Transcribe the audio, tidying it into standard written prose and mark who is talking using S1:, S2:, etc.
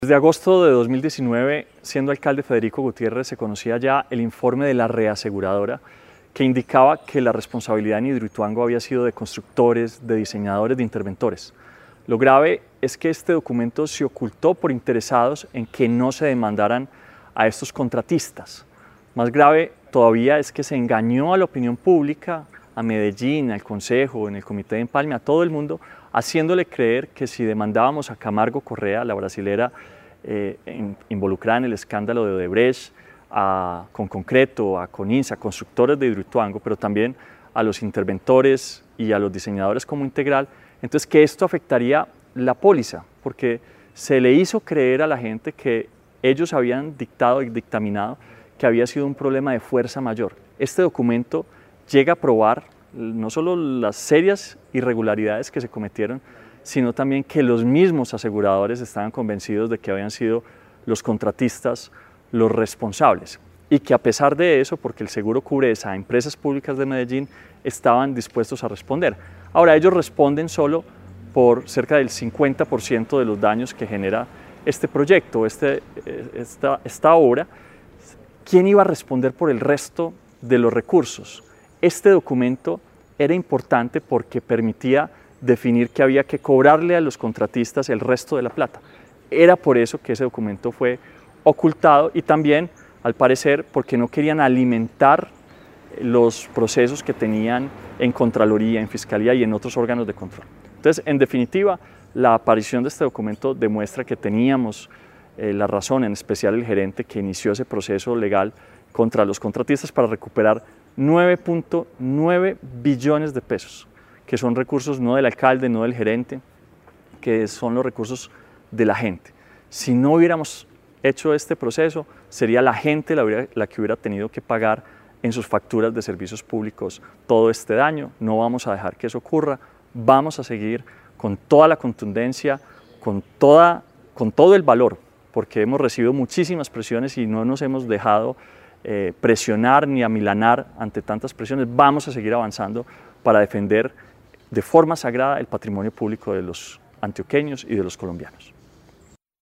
S1: Desde agosto de 2019, siendo alcalde Federico Gutiérrez, se conocía ya el informe de la reaseguradora que indicaba que la responsabilidad en Hidroituango había sido de constructores, de diseñadores, de interventores. Lo grave es que este documento se ocultó por interesados en que no se demandaran a estos contratistas. Más grave todavía es que se engañó a la opinión pública, a Medellín, al Consejo, en el Comité de Empalme, a todo el mundo, haciéndole creer que si demandábamos a Camargo Correa, la brasilera involucrada en el escándalo de Odebrecht, a Conconcreto, a Coninsa, a constructores de Hidroituango, pero también a los interventores y a los diseñadores como integral, entonces que esto afectaría la póliza, porque se le hizo creer a la gente que ellos habían dictado y dictaminado que había sido un problema de fuerza mayor. Este documento llega a probar no solo las serias irregularidades que se cometieron, sino también que los mismos aseguradores estaban convencidos de que habían sido los contratistas los responsables y que a pesar de eso, porque el seguro cubre a empresas públicas de Medellín, estaban dispuestos a responder. Ahora ellos responden solo por cerca del 50% de los daños que genera este proyecto, esta obra. ¿Quién iba a responder por el resto de los recursos? Este documento era importante porque permitía definir que había que cobrarle a los contratistas el resto de la plata. Era por eso que ese documento fue ocultado y también, al parecer, porque no querían alimentar los procesos que tenían en Contraloría, en Fiscalía y en otros órganos de control. Entonces, en definitiva, la aparición de este documento demuestra que teníamos la razón, en especial el gerente que inició ese proceso legal contra los contratistas para recuperar 9.9 billones de pesos, que son recursos no del alcalde, no del gerente, que son los recursos de la gente. Si no hubiéramos hecho este proceso, sería la gente la que hubiera tenido que pagar en sus facturas de servicios públicos todo este daño. No vamos a dejar que eso ocurra, vamos a seguir con toda la contundencia, con todo el valor, porque hemos recibido muchísimas presiones y no nos hemos dejado presionar ni amilanar ante tantas presiones. Vamos a seguir avanzando para defender de forma sagrada el patrimonio público de los antioqueños y de los colombianos.